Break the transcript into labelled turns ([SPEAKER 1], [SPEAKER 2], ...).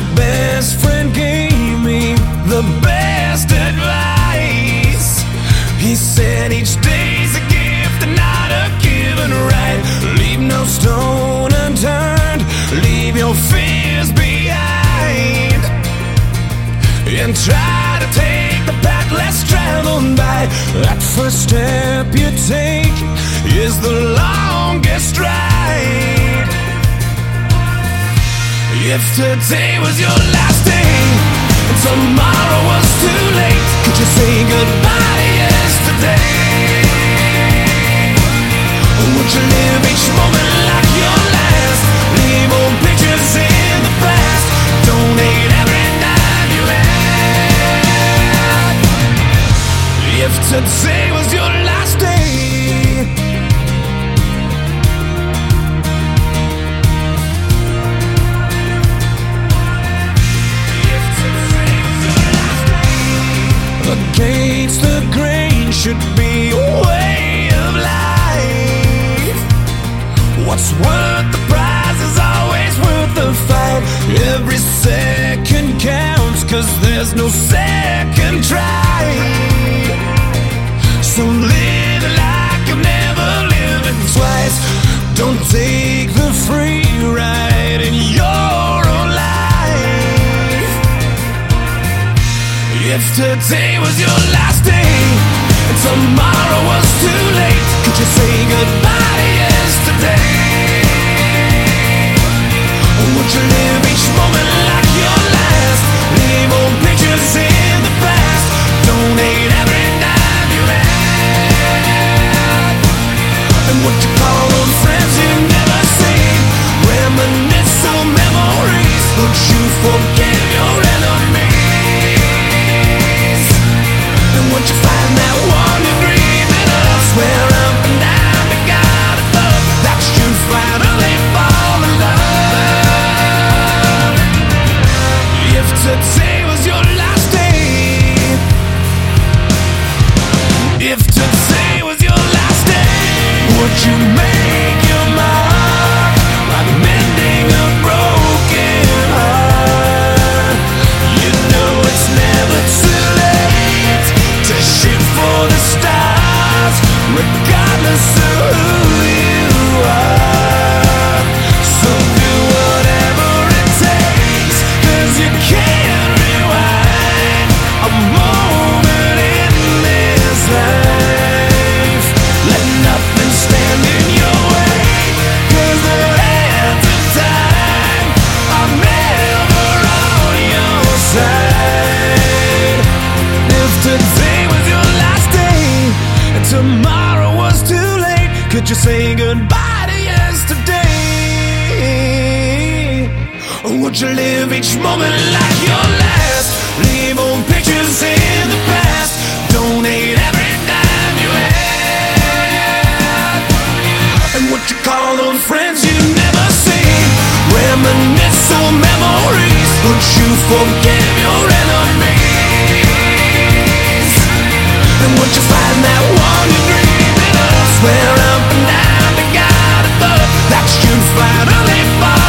[SPEAKER 1] best friend gave me the best advice. He said each day's a gift and not a given right. Leave no stone unturned, leave your fears behind, and try to take the path less traveled by. That first step you take is the longest ride. If today was your last day and tomorrow was too late, could you say goodbye to yesterday? Or would you live each moment like your last? Leave old pictures in the past, donate every dime you had. If today was your last day, against the grain should be a way of life. What's worth the prize is always worth the fight. Every second counts, 'cause there's no second try. So live like you've never lived it twice. Don't take the free ride in your own life. If today was your last day and tomorrow was too late, could you say goodbye to yesterday? Or would you live each moment like your last? Leave old pictures in the past, donate every dime you had. And would you call those friends you've never seen? Reminisce on memories. Would you forgive your enemies? And would you find that one you dreaming of? Swear up and down to God above that you'd finally fall in love. If today was your last day, if today was your last day, would you make your mark like mending a broken heart? You know it's never too late to shoot for the stars, regardless of who you are. So do whatever it takes, 'cause you can't rewind a moment in this life. Let nothing stand in your way, 'cause the hands of time are never on your side. If today was your last day and tomorrow was too late, could you say goodbye to yesterday? Or would you live each moment like your last? Leave old pictures in the past, donate every dime you had. And would you call those friends you've never seen? Reminisce on memories. Would you forgive your enemies? And would you find that one you're dreaming of? Swear up and down to God above that you'd finally fall